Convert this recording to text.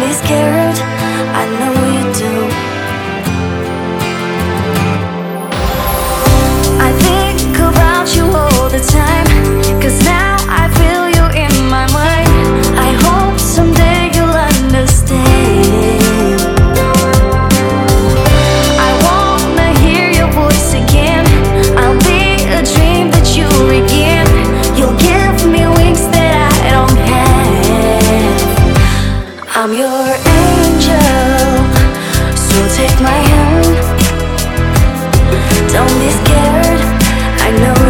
be scared, I know you do. I think about you all the time, 'cause now I feel you in my mind. I hope someday you'll understand. I wanna hear your voice again. I'll be a dream that you regain. You'll give me wings that I don't have. I'm your angel, so take my hand. Don't be scared, I know